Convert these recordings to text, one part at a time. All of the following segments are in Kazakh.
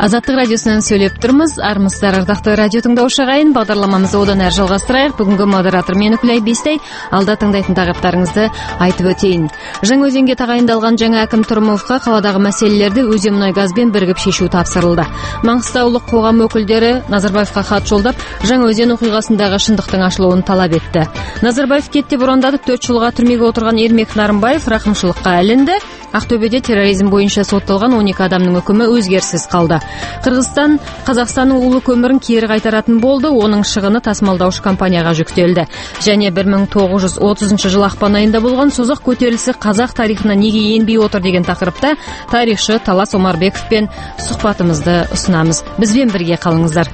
Азаттык радиосунан сөйлөп турмуз. Армысыздар, ардактуу радио тыңдоочу агайын. Багдарламамызды одан ары жалгастырайык. Бүгүнкү модератор мен Үкүлай Бестей. Алда тыңдайтын тақырыптарыңызды айтып өтейин. Жаңы Өзенге тагайындалган жаңа әким Турумовго каладагы маселелерди Өзен мунай газ менен биригип шешүү тапшырылды. Маңгыстаулук коом өкүлдөрү Назарбаевга кат жолдоп, Жаңы Өзен окуйгасындагы шындыктын ашылуун талап этти. Назарбаев кетти бурандатып 4 жылга түрмөгө отурган Эрмек Нарымбаев ракымчылыкка алынды. Ақтөбеде терроризм боюнча соттолгон 12 адамдын өкүмү өзгерсиз калды. Кыргызстан Казакстандын улуу көмүрүн кери кайтаратын болду. Онун шыгыны тасмалдауч компанияга жүктөлдү. Және 1930 жыл акпан айында болгон созок көтөрүлүшү казак тарыхына неге энбей отур деген тақырыпта тарыхчы Талас Омарбековпен сухбатыбызды сунамыз. Бизбен бирге калыңыздар.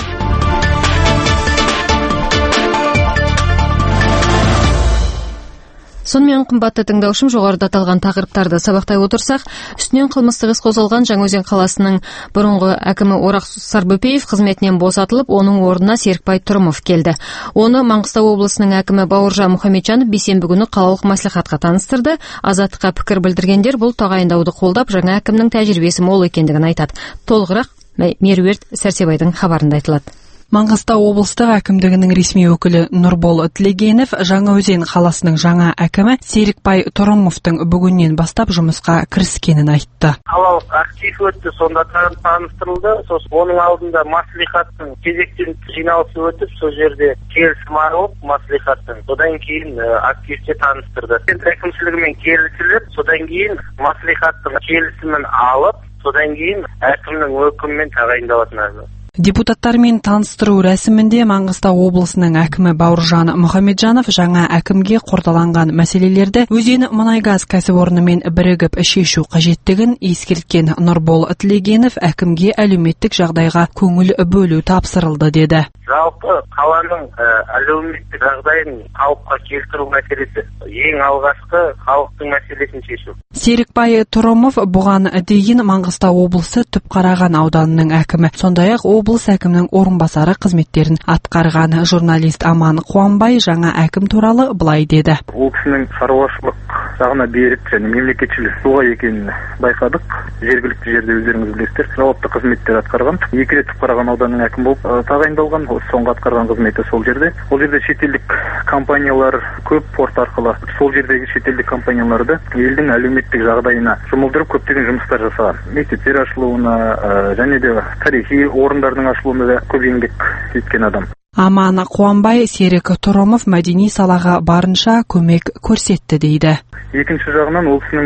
Сонымен кымбатты тыңдаушым, жогоруда аталган тақырыптарды сабактай отурсак, үстүнөн кылмыстык иш козголган Жаңы Өзен каласынын бурунку акими Орак Сарбөпеев кызметинен босотулуп, онун ордуна Серикбай Турумов келди. Оны Маңгыстау облусунун акими Бауыржан Мухамеджанов бейсенбі күнү калалык маслихатка тааныстырды. Азаттыкка пикир билдиргендер бул тагайындауду колдоп, жаңа акимдин тажрыйбеси мол экендигин айтат. Толугураак Меруерт Сәрсебайдын кабарында айтылат. Маңғыстау облыстық әкімдігінің ресми өкілі Нұрбол Тілегенов Жаңы Өзен қаласының жаңа әкімі Серикбай Турумовтың бүгіннен бастап жұмысқа кіріскенін айтты. Қалалық актив өтті, сонда таныстырылды. Сосын оның алдында маслихаттың кезектен жиналысы өтіп, сол жерде келісім алып маслихаттың. Содан кейін активте таныстырды. Әкімшілігімен келісіліп, содан кейін маслихаттың келісімін алып, содан кейін әкімнің өкімімен тағайындалатын. Депутаттармен таныстыру рәсімінде Маңғыстау облысының әкімі Бауыржан Мухамеджанов жаңа әкімге қордаланған мәселелерді Өзен мұнай газ кәсіпорнымен бірігіп шешу қажеттігін ескерткен Нұрбол Тілегенов әкімге әлеуметтік жағдайға көңіл бөлу тапсырылды деді. Жалпы қаланың әлеуметтік жағдайын халыққа келтіру мәселесі ең алғашқы халықтың мәселесін шешу. Серикбай Турумов бұған дейін Маңғыстау облысы Түпқараған ауданының әкімі, сондай-ақ облыс әкімінің орынбасары қызметтерін атқарған. Журналист Аман Қуанбай жаңа әкім туралы былай деді. Ол кісінің шаруашылық жағына беріп және мемлекетшілік тұлға екенін байқадық. Жергілікті жерде өздеріңіз білесіздер, жауапты қызметтер атқарған. 2 рет Түпқараған ауданының әкім болып тағайындалған. Соңғы атқарған қызметі сол жерде. Ол жерде шетелдік компаниялар көп, порт арқылы сол жердегі шетелдік компанияларды елдің әлеуметтік жағдайына жұмылдырып көптеген жұмыстар жасаған. Мектептер ашылуына және де тарихи орындардың ашылуына да көп еңбек еткен адам. Аман Қуанбай Серик Турумов мәдени салаға барынша көмек көрсетті дейді. Екінші жағынан ол кісінің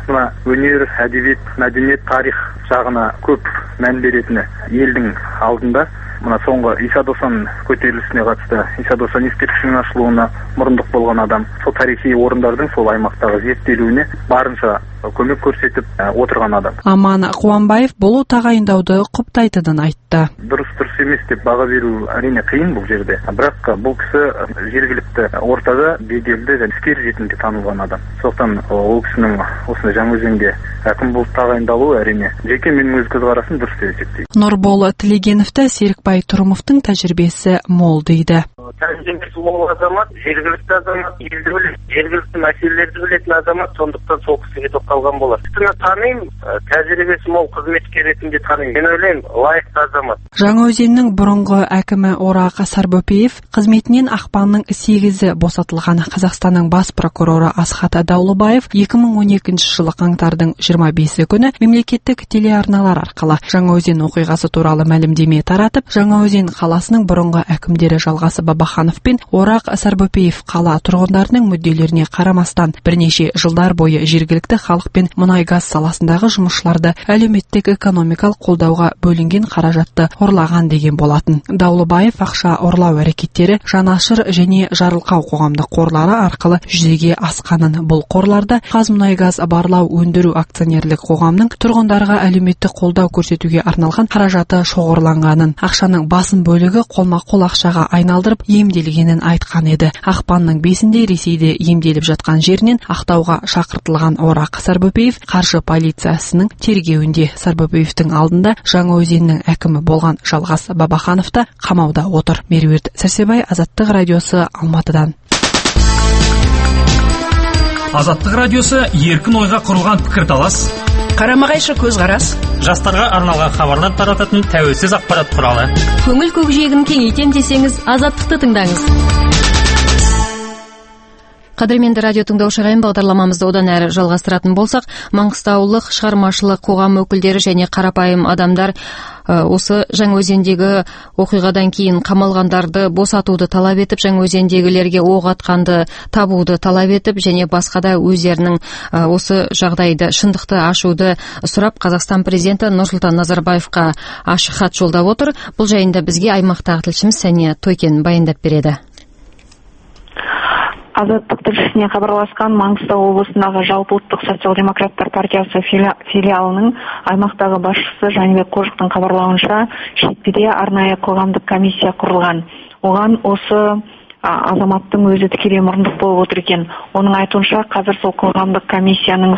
өнер, әдебиет, мәдениет, тарих жағына көп мән беретіні елдің алдында. Мына соңғы Иса Досан көтерілісіне қатысты Иса Досан ескерткішінің ашылуына мұрындық болған адам. Сол тарихи орындардың сол аймақтағы зерттелуіне барынша көмек көрсетіп отырған адам. Аман Қуанбаев бұл тағайындауды құптайтынын айтты. Дұрыс емес деп баға беру әрине қиын бұл жерде. Бірақ бұл кісі жергілікті ортада беделді және іскер ретінде танылған адам. Сондықтан ол кісінің осындай Жаңа Өзенге әкім болып тағайындалуы әрине жеке менің өз көзқарасым дұрыс деп есептеймін. Нұрбол Тілегеновті Серикбай Турумовтың тәжірибесі мол дейді. Тәжірибесі мол азамат, жергілікті азамат, елді білетін, жергілікті мәселелерді білетін азамат, сондықтан сол кісіге тоқталған болар. Танимын, тәжірибесі мол қызметкер ретінде танимын. Мен ойлаймын, лайықты азамат. Жаңа Өзеннің бұрынғы әкімі Орак Сарбөпеев қызметінен ақпанның 8-і босатылған. Қазақстанның бас прокуроры Асхат Даулыбаев 2012 жылы қаңтардың 25-і күні мемлекеттік телеарналар арқылы Жаңа Өзен оқиғасы туралы мәлімдеме таратып, Жаңа Өзен қаласының бұрынғы әкімдері Жалғасы Бабаханов пен Орак Сарбөпеев қала тұрғындарының мүдделеріне қарамастан бірнеше жылдар бойы жергілікті халық пен мұнай газ саласындағы жұмысшыларды әлеуметтік экономикалық қолдауға бөлінген қаражатты ұрлаған деген болатын. Даулыбаев ақша ұрлау әрекеттері жанашыр және жарылқау қоғамдық қорлары арқылы жүзеге асқанын, бұл қорларда Қазмұнайгаз барлау өндіру акционерлік қоғамның тұрғындарға әлеуметтік қолдау көрсетуге арналған қаражаты шоғырланғанын, ақшаның басым бөлігі қолма-қол ақшаға айналдырып емделгенін айтқан еді. Ақпанның 5-інде Ресейде емделіп жатқан жерінен Ақтауға шақыртылған Орак Сарбөпеев қаржы полициясының тергеуінде. Сарбөпеевтің алдында Жаңа Өзеннің әкімі болған Жалғас Бабаханов та қамауда отыр. Меруерт Сәрсебай, Азаттық радиосы, Алматыдан. Азаттық радиосы еркін ойға құрылған пікірталас, қарама-қайшы көзқарас, жастарға арналған хабарлар тарататын тәуелсіз ақпарат құралы. Көңіл көкжиегін кеңейтем десеңіз, Азаттықты тыңдаңыз. Қадірменді радио тыңдаушы ағайын, бағдарламамызды одан әрі жалғастыратын болсақ, маңғыстаулық шығармашылық қоғам өкілдері және қарапайым адамдар осы Жаңаөзендегі оқиғадан кейін қамалғандарды босатуды талап етіп, Жаңаөзендегілерге оқ атқанды табуды талап етіп, және басқа да өздерінің осы жағдайды, шындықты ашуды сұрап, Қазақстан президенті Нұрсұлтан Назарбаевқа ашық хат жолдап отыр. Бұл жайында бізге аймақтағы тілшіміз Сәния Тойкен баяндап береді. Азаттық тілшісіне хабарласқан Маңғыстау облысындағы Жалпыұлттық социал-демократтар партиясы филиалының аймақтағы басшысы Жәнібек Қожықтың хабарлауынша, шетпеде арнайы қоғамдық комиссия құрылған. Оған осы азаматтың өзі тікелей мұрындық болып отыр екен. Оның айтуынша, қазір сол қоғамдық комиссияның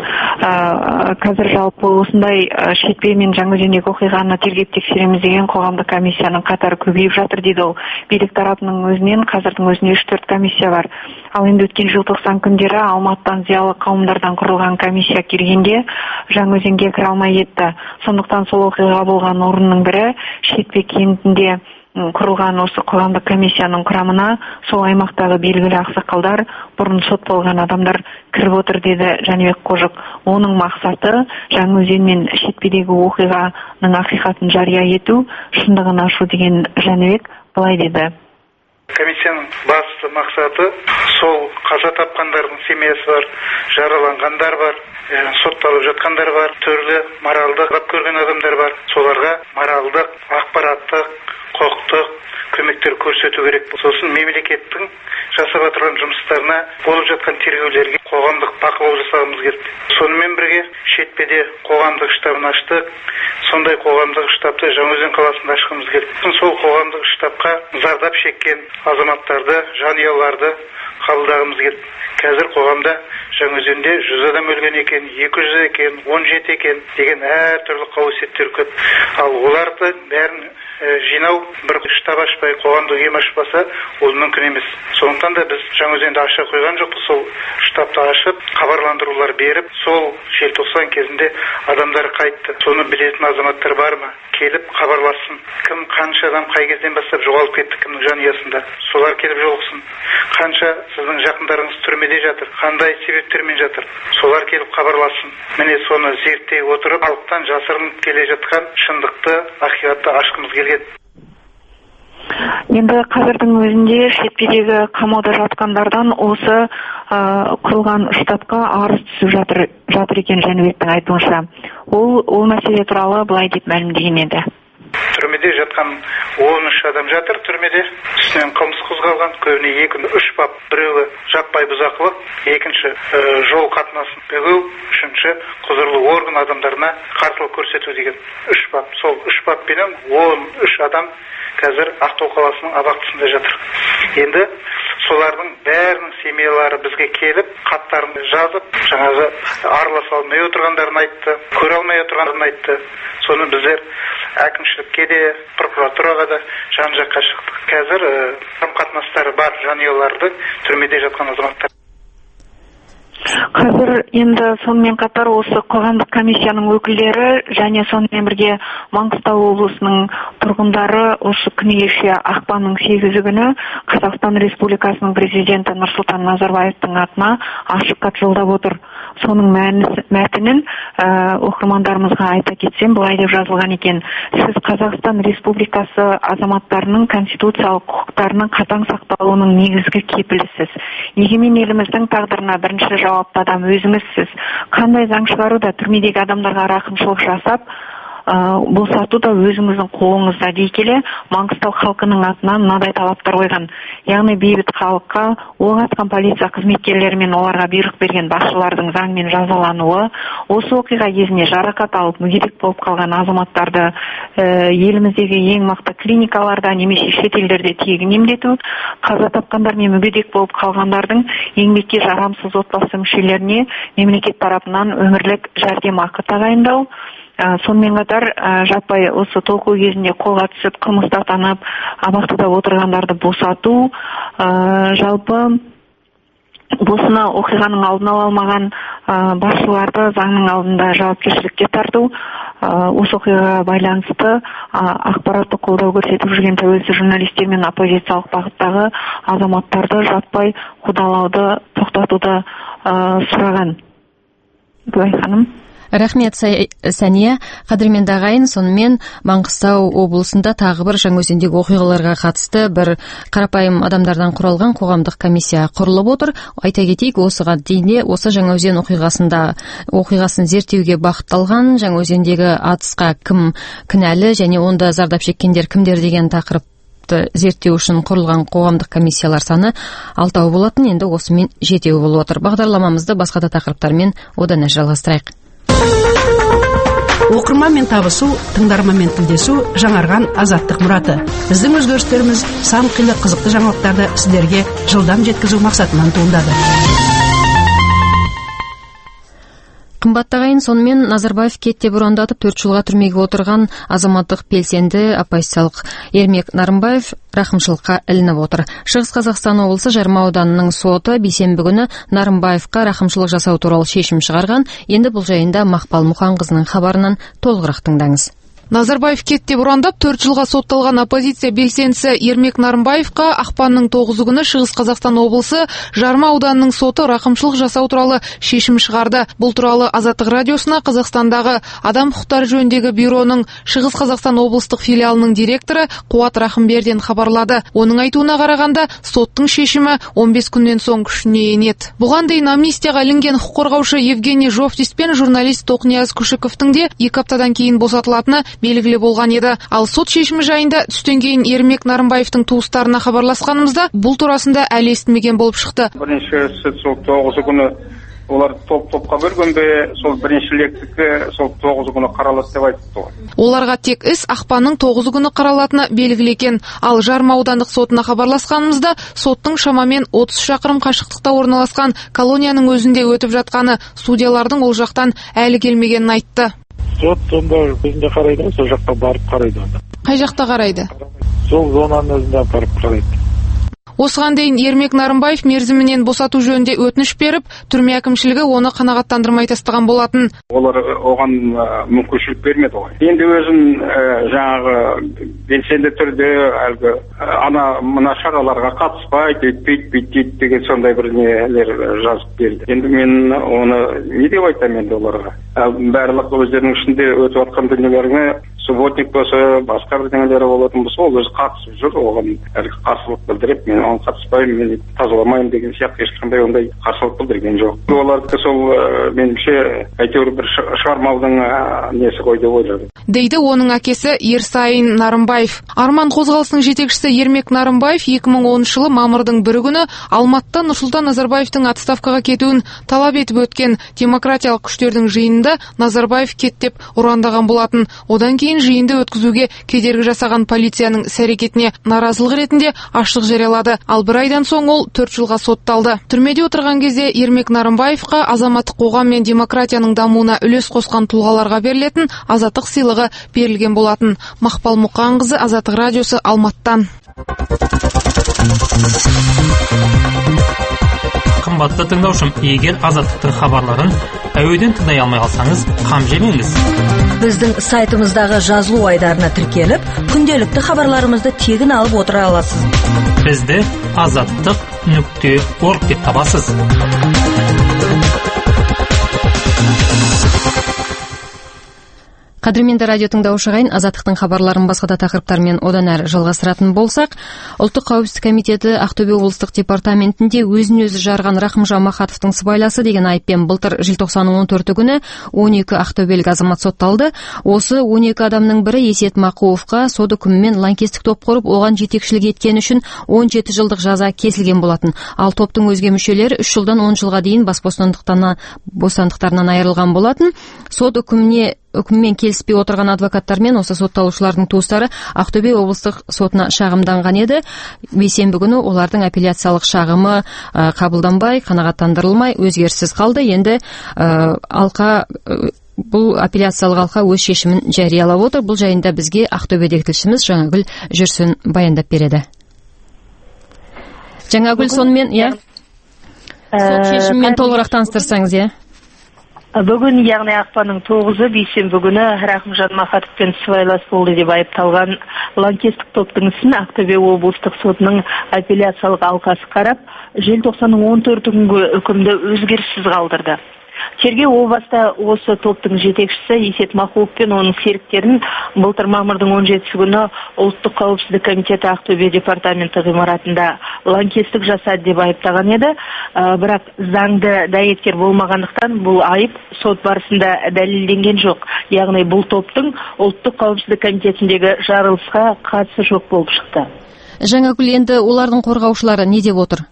қазір жалпы осындай шетпе мен Жаңаөзендегі оқиғаны тергеп тексереміз деген қоғамдық комиссияның қатары көбейіп жатыр дейді ол. Билік тарапының өзінен қазірдің өзінде 3-4 комиссия бар. Ал енді өткен желтоқсан күндері Алматыдан зиялы қауымдардан құрылған комиссия келгенде Жаңаөзенге кіре алмай кетті. Сондықтан сол оқиға болған орынның бірі шетпе кентінде құрылған осы қоғамдық комиссияның құрамына сол аймақтағы белгілі ақсақалдар, бұрын сот болған адамдар кіріп отыр деді Жәнібек Қожық. Оның мақсаты Жаңаөзен мен шетпедегі оқиғаның ақиқатын жария ету, шындығын ашу деген Жәнібек былай деді. Комиссияның басты мақсаты сол қаза тапқандардың семьясы бар, жараланғандар бар, сотталып жатқандар бар, түрлі моралдық көрген адамдар бар. Соларға моралдық, ақпараттық, құқықтық көмектер көрсету керек. Сосын мемлекеттің жасап отырған жұмыстарына, болып жатқан тергеулерге қоғамдық бақылау жасағымыз келді. Сонымен бірге шетпеде қоғамдық штабын аштық. Сондай қоғамдық штабты Жаңаөзен қаласында ашқымыз келді. Сол қоғамдық штабқа зардап шеккен азаматтарды, жанұяларды қабылдағымыз келді. Қазір қоғамда Жаңаөзенде 100 адам өлген екен, 200 екен, 17 екен деген әртүрлі қауесеттер көп. Ал оларды бәрін жинау, бір штаб ашпай, қоғамдық ұйым ашпаса, ол мүмкін емес. Сондықтан да біз Жаңаөзенде аша қойған жоқпыз. Сол штабты ашып, хабарландырулар беріп, сол желтоқсан кезінде адамдар қайтты. Соны білетін азаматтар бар ма? Келіп хабарлассын. Кім, қанша адам қай кезден бастап жоғалып кетті кімнің жанұясында? Солар келіп жолықсын. Қанша сіздің жақындарыңыз түрмеде жатыр? Қандай себептермен жатыр? Солар келіп хабарлассын. Міне соны зерттей отырып, халықтан жасырынып келе жатқан шындықты, ақиқатты ашқымыз келген. Енді қазірдің өзінде шетпедегі қамауда жатқандардан осы құрылған штабқа арыз түсіп жатыр екен Жәнібектің айтуынша. Ол мәселе туралы былай деп мәлімдеген еді. Түрмеде жатқан 13 адам жатыр түрмеде. Үстінен қылмыс қозғалған, көбіне 2-3 бап. Біреуі жаппай бұзақылық, екінші жол қатынасын бұзу, үшінші құзырлы орган адамдарына қарсылық көрсету деген 3 бап. Сол 3 баппенен 13 адам қазір Ақтау қаласының абақтысында жатыр. Енді солардың бәрінің семьялары бізге келіп, хаттарын жазып, жаңағы араласа алмай отырғандарын айтты, көре алмай отырғандарын айтты. Соны біздер әкімшілікке де, прокуратураға да жан-жаққа шықтық. Қазір қатынастары бар жанұялардың түрмеде жатқан азаматтар. Қазір енді сонымен қатар осы қоғамдық комиссияның өкілдері және сонымен бірге Маңғыстау облысының тұрғындары осы күні кеше ақпанның 8-і күні Қазақстан Республикасының президенті Нұрсұлтан Назарбаевтың атына ашық хат жолдап отыр. Соның мәтінін оқырмандарымызға айта кетсем, былай деп жазылған екен. Сіз Қазақстан Республикасы азаматтарының конституциялық құқықтарының қатаң сақталуының негізгі кепілісіз. Егемен еліміздің тағдырына бірінші жауапты адам өзіңізсіз. Қандай заң шығаруда түрмедегі адамдарға рақымшылық жасап, босату да өзіңіздің қолыңызда дей келе, Маңғыстау халқының атынан мынадай талаптар қойған. Яғни бейбіт халыққа оқ атқан полиция қызметкерлері мен оларға бұйрық берген басшылардың заңмен жазалануы, осы оқиға кезінде жарақат алып мүгедек болып қалған азаматтарды еліміздегі ең мықты клиникаларда немесе шетелдерде тегін емдету, қаза тапқандар мен мүгедек болып қалғандардың еңбекке жарамсыз отбасы мүшелеріне мемлекет тарапынан өмірлік жәрдемақы тағайындау, сонымен қатар жаппай осы толқу кезінде қолға түсіп қылмысты атанып абақтыда отырғандарды босату, жалпы осыны оқиғаның алдын ала алмаған басшыларды заңның алдында жауапкершілікке тарту, осы оқиғаға байланысты ақпараттық қолдау көрсетіп жүрген тәуелсіз журналистер мен оппозициялық бағыттағы азаматтарды жаппай қудалауды тоқтатуды сұраған. Гүлай ханым. Рахмет, Сәния. Қадірменді ағайын, сонымен Маңғыстау облысында тағы бір Жаңаөзендегі оқиғаларға қатысты бір қарапайым адамдардан құралған қоғамдық комиссия құрылып отыр. Айта кетейік, осыған дейін осы Жаңаөзен оқиғасын зерттеуге бағытталған Жаңаөзендегі атысқа кім кінәлі және онда зардап шеккендер кімдер деген тақырыпты зерттеу үшін құрылған қоғамдық комиссиялар саны 6 болатын, енді осымен 7 болып отыр. Бағдарламамызды басқа да тақырыптармен одан әрі жалғастырайық. Оқырманмен табысу, тыңдарманмен тілдесу жаңарған азаттық мұраты. Біздің өзгерістеріміз сан қилы қызықты жаңалықтарды сіздерге жылдам жеткізу мақсатынан туындады. Қымбатты ағайын, сонымен Назарбаев кетте бұрандатып 4 жылға түрмеге отырған азаматтық белсенді оппозициялық Ермек Нарымбаев рақымшылыққа ілініп отыр. Шығыс Қазақстан облысы Жарма ауданының соты бейсенбі күні Нарымбаевқа рақымшылық жасау туралы шешім шығарған. Енді бұл жайында Мақпал Мұханқызының хабарынан толығырақ тыңдаңыз. Назарбаев кетте бұрандап 4 жылға сотталған оппозиция белсендісі Ермек Нарымбаевқа ақпанның 9 күні Шығыс Қазақстан облысы Жарма ауданының соты рақымшылық жасау туралы шешім шығарды. Бұл туралы Азаттық радиосына Қазақстандағы адам құқықтары жөніндегі бюроның Шығыс Қазақстан облыстық филиалының директоры Қуат Рахымберден хабарлады. Оның айтуына қарағанда, соттың шешімі 15 күннен соң күшіне енеді. Бұған дейін амнистияға ілінген құқық қорғаушы Евгений Жовтис пен журналист Тоқнияз Күшіковтің де 2 аптадан кейін босатылатыны белгілі болған еді. Ал сот шешімі жайында түстен кейін Ермек Нарымбаевтың туыстарына хабарласқанымызда бұл турасында әлі естімеген болып шықты. Бірінші сүт сол 9 күні олар топ-топқа бөлгенде, сол бірінші лектікі сол 9 күні қаралады деп айтты ғой. Оларға тек іс ақпанның 9 күні қаралатыны белгілі екен. Ал Жарма аудандық сотына хабарласқанымызда соттың шамамен 30 шақырым қашықтықта орналасқан колонияның өзінде өтіп жатқаны, судьялардың ол жақтан әлі келмегенін айтты. Сот сонда өзінде қарайды, сол жаққа барып қарайды. Қай жақта қарайды? Сол зонаның өзінде барып қарайды. Осыған дейін Ермек Нарымбаев мерзімінен босату жөнінде өтініш беріп, түрме әкімшілігі оны қанағаттандырмай тастаған болатын. Олар оған мүмкіншілік бермеді ғой. Енді өзін жаңағы белсенді түрде әлгі мына шараларға қатыспайды, өйтпейді деген сондай бір нелер жазып берді. Енді мен оны не деп айтамын енді оларға? Барлық өздерінің ішінде өтіп жатқан дүниелеріне субботник болса, басқа бірдеңелері болатын болса, ол өзі қатысып жүр, оған әлгі қарсылық білдіріп, мен оған қатыспаймын, мен тазаламаймын деген сияқты ешқандай ондай қарсылық білдірген жоқ. Олардікі сол меніңше әйтеуір бір шығармаудың несі ғой деп ойладым. Дейді оның әкесі Ерсайын Нарымбаев. Арман қозғалысының жетекшісі Ермек Нарымбаев 2010 жылы мамырдың 1 күні Алматыда Нұрсұлтан Назарбаевтың отставкаға кетуін талап етіп өткен демократиялық күштердің жиынында Назарбаев кет деп ұрандаған болатын. Одан кейін жиынды өткізуге кедергі жасаған полицияның іс-әрекетіне наразылық ретінде аштық жариялады. Ал бір айдан соң ол 4 жылға сотталды. Түрмеде отырған кезде Ермек Нарымбаевқа азаматтық қоғам мен демократияның дамуына үлес қосқан тұлғаларға берілетін азаттық сыйлығы берілген болатын. Мақпал Мұқанқызы, Азаттық радиосы, Алматыдан. Қымбатты тыңдаушым, егер Азаттықтың хабарларын әуеден тыңдай алмай қалсаңыз, қам жемеңіз. Біздің сайтымыздағы жазылу айдарына тіркеліп, күнделікті хабарларымызды тегін алып отыра аласыз. Бізді azаттық.org деп табасыз. Қадірменді радио тыңдаушы ағайын, Азаттықтың хабарларын басқа да тақырыптармен одан әрі жалғастыратын болсақ, Ұлттық қауіпсіздік комитеті Ақтөбе облыстық департаментінде өзін-өзі жарған Рахымжан Махатовтың сыбайласы деген айыппен былтыр желтоқсанның 14 күні 12 ақтөбелік азамат сотталды. Осы 12 адамның бірі Есет Мақуовқа сот үкімімен лаңкестік топ құрып, оған жетекшілік еткені үшін 17 жылдық жаза кесілген болатын. Ал топтың өзге мүшелері 3 жылдан 10 жылға дейін бас бостандықтарынан айырылған болатын. Сот үкіммен келіспей отырған адвокаттар мен осы сотталушылардың туыстары Ақтөбе облыстық сотына шағымданған еді. Бейсенбі күні олардың апелляциялық шағымы қабылданбай, қанағаттандырылмай өзгеріссіз қалды. Енді бұл апелляциялық алқа өз шешімін жариялап отыр. Бұл жайында бізге Ақтөбедегі тілшіміз Жаңагүл Жүрсін баяндап береді. Жаңагүл, сонымен, Сол шешіммен толығырақ таныстырсаңыз, иә? Бүгін, яғни ақпанның 9-ы бейсенбі күні Рахымжан Махатовпен сыбайлас болды деп айыпталған лаңкестік топтың ісін Ақтөбе облыстық сотының апелляциялық алқасы қарап, желтоқсанның 14 күнгі үкімді өзгеріссіз қалдырды. Тергеу о баста осы топтың жетекшісі Есет Махуов пен оның серіктерін былтыр мамырдың 17 күні Ұлттық қауіпсіздік комитеті Ақтөбе департаменті ғимаратында лаңкестік жасады деп айыптаған еді. Бірақ заңды дәйектер болмағандықтан бұл айып сот барысында дәлелденген жоқ. Яғни бұл топтың Ұлттық қауіпсіздік комитетіндегі жарылысқа қатысы жоқ болып шықты. Жаңагүл, енді олардың қорғаушылары не деп отыр?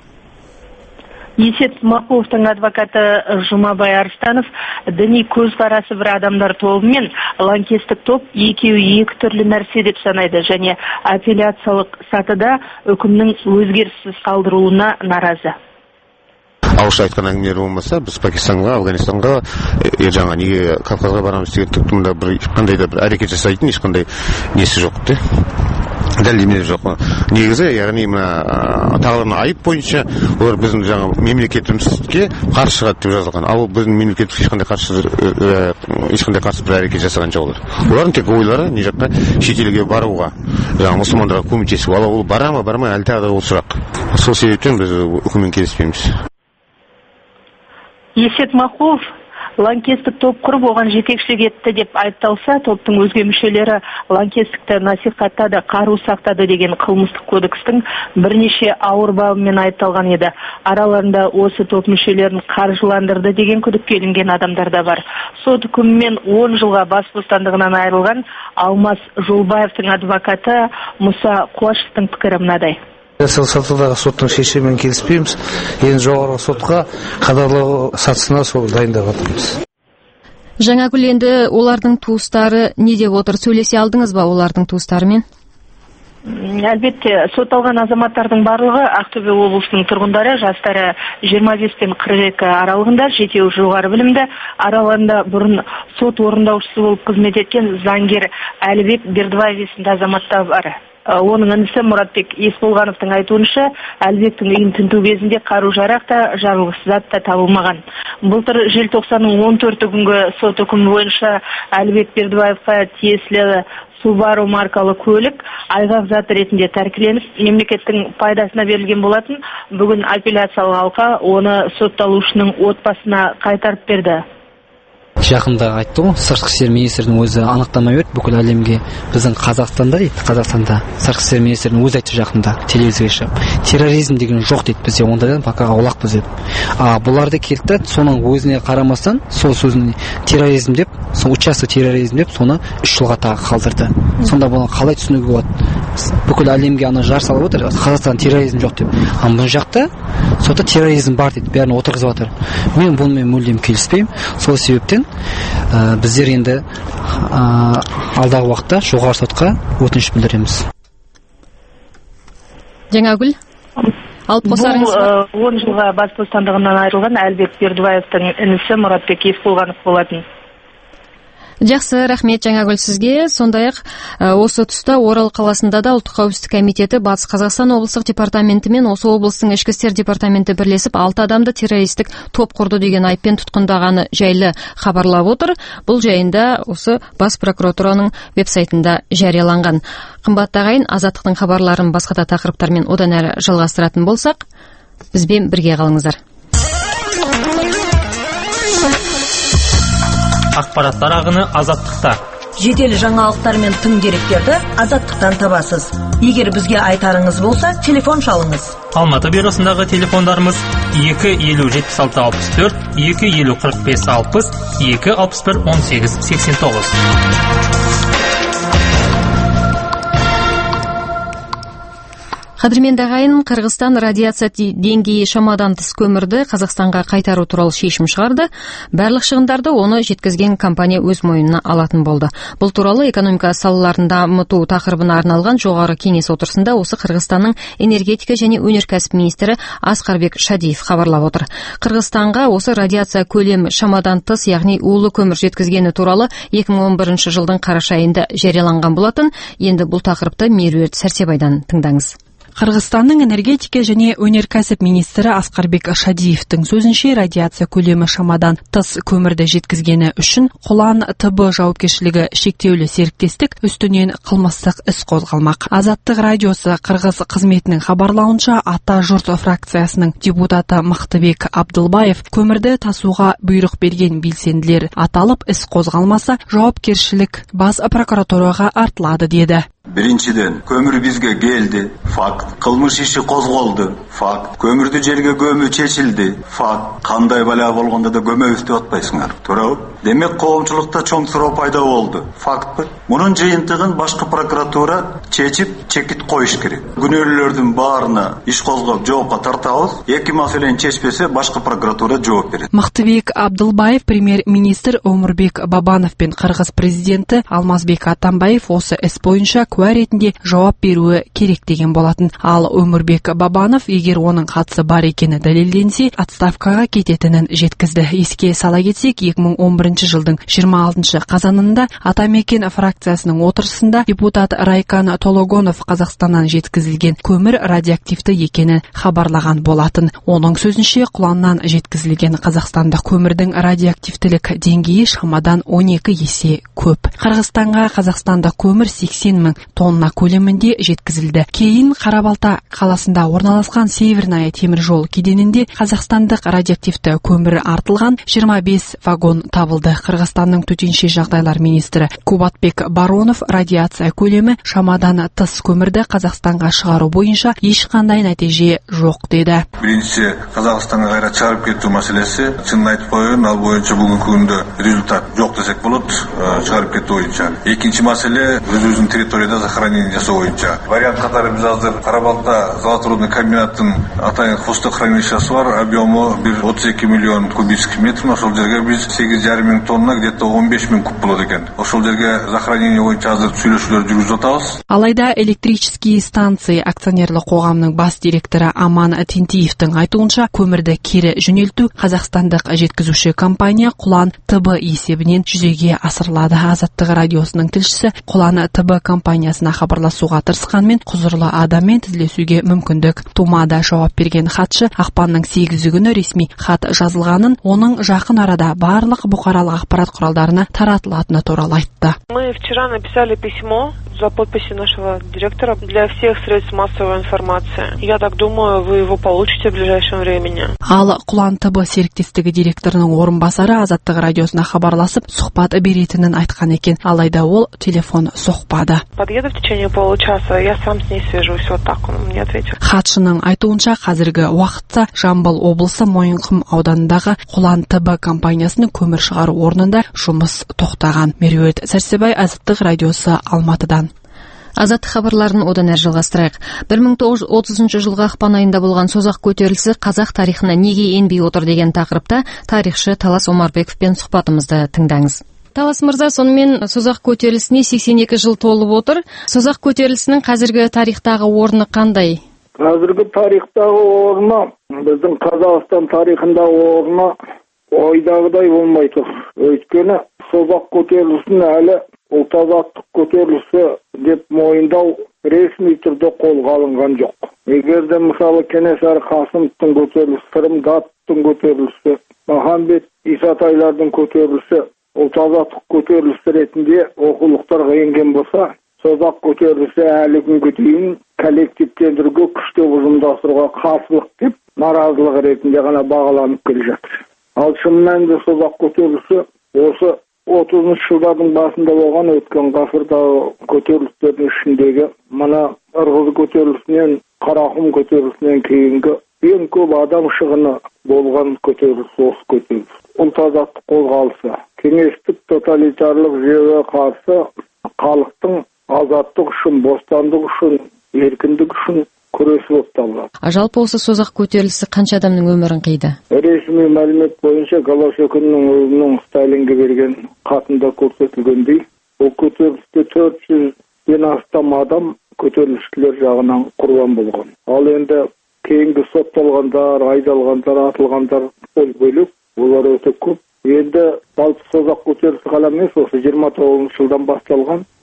Есет Махуовтың адвокаты Жұмабай Арыстанов діни көзқарасы бір адамдар тобымен лаңкестік топ екеуі екі түрлі нәрсе деп санайды және апелляциялық сатыда үкімнің өзгеріссіз қалдырылуына наразы. Ауызша айтқан әңгімелер болмаса, біз Пакистанға, Афганистанға, жаңа неге Кавказға барамыз деген топтың бір қандай да бір әрекет жасайтын ешқандай несі жоқ те. Дәлелдемелер жоқ. Негізі, яғни тағылымның айып бойынша олар біздің жаңа мемлекетімізге қарсы шығады деп жазылған. Ал біздің мемлекетіміз ешқандай қарсы бір әрекет жасаған жоқ олар. Олардың тек ойлары не жаққа шетелге баруға, жаңа мұсылмандарға көмектесу. Ал ол бара ма, бармай, әлі тағы да ол сұрақ. Сол себептен біз үкіммен келіспейміз. Есет Махуов лаңкестік топ құрып оған жетекшілік етті деп айыпталса, топтың өзге мүшелері лаңкестікті насихаттады, қару сақтады деген қылмыстық кодекстің бірнеше ауыр бабымен айыпталған еді. Араларында осы топ мүшелерін қаржыландырды деген күдікке ілінген адамдар да бар. Сот үкімімен 10 жылға бас бостандығынан айырылған Алмас Жолбаевтың адвокаты Мұса Қуашевтың пікірі мынадай. Сатыдағы соттың шешімімен келіспейміз. Енді жоғарғы сотқа қадағалау сатысына сол дайындап жатырмыз. Жаңагүл, енді олардың туыстары не деп отыр? Сөйлесе алдыңыз ба олардың туыстарымен? Әлбетте, сотталған азаматтардың барлығы Ақтөбе облысының тұрғындары, жастары 25 пен 42 аралығында, жетеуі жоғары білімді, араларында бұрын сот орындаушысы болып қызмет еткен заңгер Әлібек Бердібаев есімді азаматтар бар. Оның інісі Мұратбек Есболғановтың айтуынша, Әлбектің үйін тінту кезінде қару-жарақ та, жарылғыш зат та табылмаған. Былтыр желтоқсанның 14 күнгі сот үкімі бойынша Әлбек Бердібаевқа тиесілі Subaru маркалы көлік айғақ зат ретінде тәркіленіп, мемлекеттің пайдасына берілген болатын. Бүгін апелляциялық алқа оны сотталушының отбасына қайтарып берді. Жақында айтты ғой, сыртқы істер министрінің өзі анықтама берді бүкіл әлемге. Біздің Қазақстанда сыртқы істер министрінің өзі айтты жақында телевизорға шығып. Терроризм деген жоқ дейді бізде, ондайдан бақаға олақпыз деп. Бұларды келді, соның өзіне қарамастан, сол сөзін терроризм деп, сол участок терроризм деп, соны 3 жылға тағы қалдырды. Сонда бұны қалай түсінуге болады? Бүкіл әлемге ана жар салып отыр, Қазақстан терроризм жоқ деп. Бұл жақта сотта терроризм бар дейді, бәрін отырғызып отыр. Мен бұнымен мүлдем келіспеймін. Сол себептен біздер енді алдағы уақытта жоғары сотқа өтініш білдіреміз. Жаңагүл, алып қосарыңыз ба? 10 жылға бас бостандығынан айырылған Әлбек Бердібаевтың інісі Мұратбек Есболғанов болатын. Жақсы, рахмет Жаңагүл сізге. Сондай-ақ осы тұста Орал қаласында да Ұлттық қауіпсіздік комитеті Батыс Қазақстан облыстық департаменті мен осы облыстың ішкі істер департаменті бірлесіп 6 адамды террористік топ құрды деген айыппен тұтқындағаны жайлы хабарлап отыр. Бұл жайында осы бас прокуратураның веб-сайтында жарияланған. Қымбатты ағайын, Азаттықтың хабарларын басқа да тақырыптармен одан әрі жалғастыратын болсақ, бізбен бірге қалыңыздар. Ақпараттар ағыны Азаттықта. Жедел жаңалықтар мен тың деректерді Азаттықтан табасыз. Егер бізге айтарыңыз болса, телефон шалыңыз. Алматы бюросындағы телефондарымыз 250-76-64, 250-45-60, 261-18-89. Қадірменді ағайын, Қырғызстан радиация деңгейі шамадан тыс көмірді Қазақстанға қайтару туралы шешім шығарды. Барлық шығындарды оны жеткізген компания өз мойнына алатын болды. Бұл туралы экономика салаларын дамыту тақырыбына арналған жоғары кеңес отырысында осы Қырғызстанның энергетика және өнеркәсіп министрі Асқарбек Шадиев хабарлап отыр. Қырғызстанға осы радиация көлемі шамадан тыс, яғни улы көмір жеткізгені туралы 2011 жылдың қараша айында жарияланған болатын. Енді бұл тақырыпты Меруерт Сәрсебайдан тыңдаңыз. Қырғызстанның энергетика және өнеркәсіп министрі Асқарбек Шадиевтің сөзінше, радиация көлемі шамадан тыс көмірді жеткізгені үшін Құлан ТБ жауапкершілігі шектеулі серіктестік үстінен қылмыстық іс қозғалмақ. Азаттық радиосы Қырғыз қызметінің хабарлауынша, Ата жұрт фракциясының депутаты Мақтыбек Абдылбаев көмірді тасуға бұйрық берген белсенділер аталып, іс қозғалмаса, жауапкершілік бас прокуратураға артылады деді. Биринчиден, көмір бізге келді, факт. Кылмыш иши козголду, факт. Көмірді жерге көмүү чечилди, факт. Кандай бала болгондо да көмөбүз деп атпайсыңар, туурабы? Демек коомчулукта чоң суроо пайда болду, фактпы? Мунун жыйынтыгын башкы прокуратура чечип, чекит коюш керек. Күнөөлүүлөрдүн баарына иш козгоп жоопко тартабыз. Эки маселени чечпесе, башкы прокуратура жооп берет. Мактыбек Абдылбаев премьер-министр Омурбек Бабанов пен Кыргыз президенти Алмазбек Атамбаев осы іс бойынша куә ретінде жауап беруі керек деген болатын. Ал Омурбек Бабанов, егер оның қатысы бар екені дәлелденсе, отставкаға кететінін жеткізді. Еске сала кетсек, 2011 жылдың 26 қазанында Атамекен фракциясының отырысында депутат Райкан Тологонов Қазақстаннан жеткізілген көмір радиоактивті екені хабарлаған болатын. Оның сөзінше, Құланнан жеткізілген қазақстандық көмірдің радиоактивтілік деңгейі шамадан 12 есе көп. Қырғызстанға қазақстандық көмір 80 мың тонна көлемінде жеткізілді. Кейін Қарабалта қаласында орналасқан Северная темір жол кеденінде қазақстандық радиоактивті көмір артылған 25 вагон табылды. Қырғызстанның төтенше жағдайлар министрі Кубатбек Баронов радиация көлемі шамадан тыс көмірді Қазақстанға шығару бойынша ешқандай нәтиже жоқ деді. Биринчи, Қазақстанға кайра чыгарып кетүү маселеси, чынын айтып коеюн, ал боюнча бүгүнкү күндө результат жок десек болот, чыгарып кетүү боюнча. Экинчи маселе өзүбүздүн территорияда захоронение жасоо боюнча. Вариант катары биз азыр Карабалта золоторудный комбинаттын атайын хвосто хранилищеси бар, объему 32 миллион кубический метр. Ошол жерге биз 8,5 мың тонна, где-то 15 мың куб болот экен. Ошол жерге захоронение боюнча азыр сүйлөшүүлөр жүргүзүп атабыз. Алайда электрические станции акционерлік қоғамның бас директоры Аман Тинтиевтің айтуынша, көмірді кері жөнелту қазақстандық жеткізуші компания Құлан ТБ есебінен жүзеге асырылады. Азаттық радиосының тілшісі Құлан ТБ компаниясына хабарласуға тырысқанмен құзырлы адаммен тізілесуге мүмкіндік тумады. Жауап берген хатшы ақпанның 8 күні ресми хат жазылғанын, оның жақын арада барлық бұқаралық ақпарат құралдарына таратылатыны туралы айтты. Мы вчера написали письмо за подписью нашего директора для всех средств массовой информации. Я так думаю, вы его получите в ближайшем времени. Ал Құлан ТБ серіктестігі директорының орынбасары Азаттық радиосына хабарласып, сұхбат беретінін айтқан екен. Алайда ол телефон соқпады. Подъеду в течение получаса, я сам с ней свяжусь. Вот так он мне ответил. Хатшының айтуынша, қазіргі уақытта Жамбыл облысы Мойынқұм ауданындағы Құлан ТБ компаниясының көмір шығару орнында жұмыс тоқтаған. Меруерт Сәрсебай, Азаттық радиосы, Алматыдан. Азаттық хабарларын одан әрі жалғастырайық. 1930 жылғы ақпан айында болған созақ көтерілісі қазақ тарихына неге енбей отыр деген тақырыпта тарихшы Талас Омарбековпен сұхбатымызды тыңдаңыз. Талас мырза, сонымен созақ көтерілісіне 82 жыл толып отыр. Созақ көтерілісінің қазіргі тарихтағы орны қандай? Қазіргі тарихтағы орны, біздің Қазақстан тарихындағы орны ойдағыдай болмай тұр. Өйткені созақ көтерілісін әлі ұлт-азаттық көтерілісі деп мойындау ресми түрде қолға алынған жоқ. Егерде мысалы Кенесары Қасымовтың көтерілісі, Сырым Датовтың көтерілісі, Махамбет Исатайлардың көтерілісі ұлт-азаттық көтерілісі ретінде оқулықтарға енген болса, созақ көтерілісі әлі күнге дейін коллективтендіруге, күштеп ұжымдастыруға қарсылық деп наразылық ретінде ғана бағаланып келе жатыр. Ал шын мәнінде созақ көтерілісі осы 30 жылдардың басында болған өткен ғасырдағы көтерілістердің ішіндегі мына Ырғыз көтерілісінен, Қарақұм көтерілісінен кейінгі ең көп адам шығыны болған көтеріліс осы көтеріліс. Ұлт-азаттық қозғалысы, кеңестік тоталитарлық жүйеге қарсы халықтың азаттық үшін, бостандық үшін, еркіндік үшін күресі болып табылады. Жалпы осы созақ көтерілісі қанша адамның өмірін қиды? Ресми мәлімет бойынша Голощекиннің өзінің Сталинге берген хатында көрсетілгендей, бұл көтерілісте 400-ден астам адам көтерілісшілер жағынан құрбан болған. Ал енді кейінгі сотталғандар, айдалғандар, атылғандар бөлек, олар өте көп. Енді жалпы созақ көтерілісі ғана емес, осы 29 жылдан басталған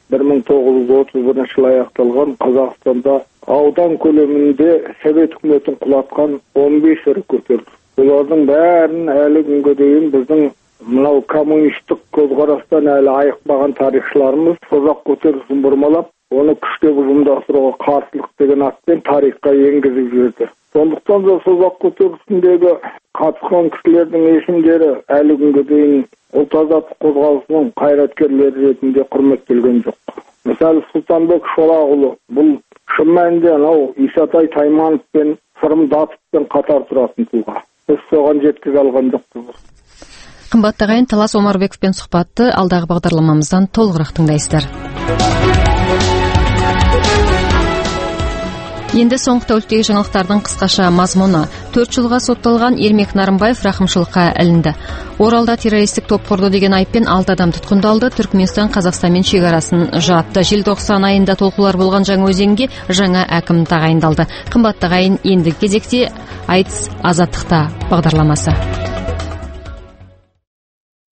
1931 жылы аяқталған Қазақстанда аудан көлемінде Совет үкіметін құлатқан 15 ірі көтеріліс. Олардың бәрін әлі күнге дейін біздің мынау коммунистік көзқарастан әлі айықпаған тарихшыларымыз созақ көтерілісін бұрмалап, оны күштеп ұжымдастыруға қарсылық деген атпен тарихқа енгізіп жүрді. Сондықтан да созақ көтерілісіндегі қатысқан кісілердің есімдері әлі күнге дейін ұлт азаттық қозғалысының қайраткерлері ретінде құрметтелген жоқ. Мысалы Сұлтанбек Шолақұлы бұл шын мәнінде анау Исатай Тайманов пен Сырым Датовпен қатар тұратын тұлға. Біз соған жеткізе алған жоқпыз. Қымбатты ағайын, Талас Омарбековпен сұхбатты алдағы бағдарламамыздан толығырақ тыңдайсыздар. Енді соңғы тәуліктегі жаңалықтардың қысқаша мазмұны. 4 жылға сотталған Ермек Нарымбаев рақымшылыққа ілінді. Оралда террористік топ құрды деген айыппен 6 адам тұтқындалды. Түркменстан Қазақстанмен шекарасын жапты. Желтоқсан айында толқулар болған Жаңаөзенге жаңа әкім тағайындалды. Қымбатты ағайын, ендігі кезекте айтыс азаттықта бағдарламасы.